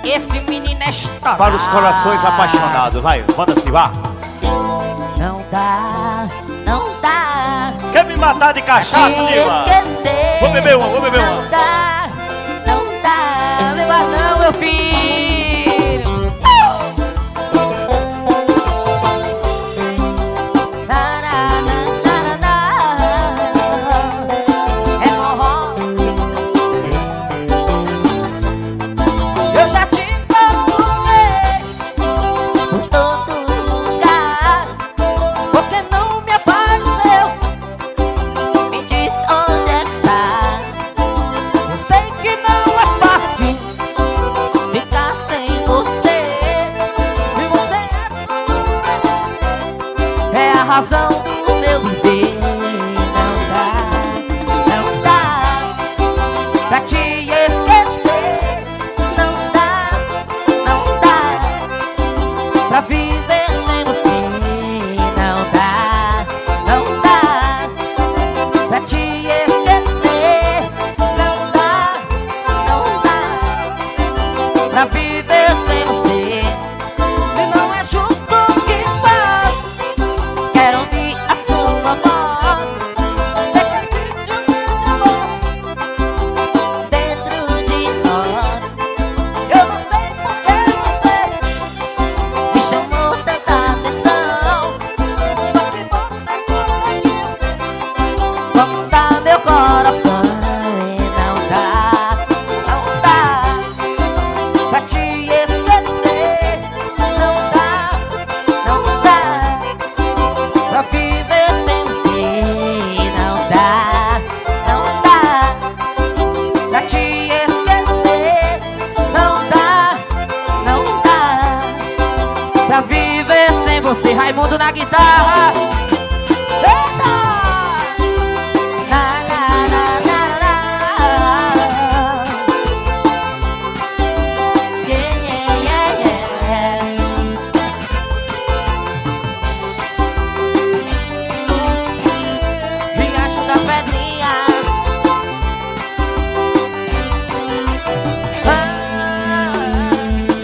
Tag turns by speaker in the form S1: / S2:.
S1: Esse menino é estourado.
S2: Para os corações apaixonados, vai, roda assim, vá.
S1: Não dá, não dá.
S2: Quer me matar de cachaça, Diva?
S1: Esquecer.
S2: Vou beber uma, vou beber uma.
S1: Não dá, não dá. Beba não, meu filho. É forró. Eu já te procurei por todo lugar, porque não me apareceu. Me diz onde é que está. Eu sei que não é fácil ficar sem você, e você é a razão do meu viver. Não dá pra te esquecer. Não dá pra viver sem você. Não dá pra te esquecer. Não dá pra viver sem você. E não é justo o que faz. Quero ouvir a sua voz. Sei que existe um grande amor dentro de nós. Eu não sei por que você me chamou tanta atenção. Só que você conseguiu conquistar meu coração. E não dá pra te esquecer. Não dá pra viver sem você. Não dá pra te esquecer. Não dá pra viver sem você. Raimundo na guitarra.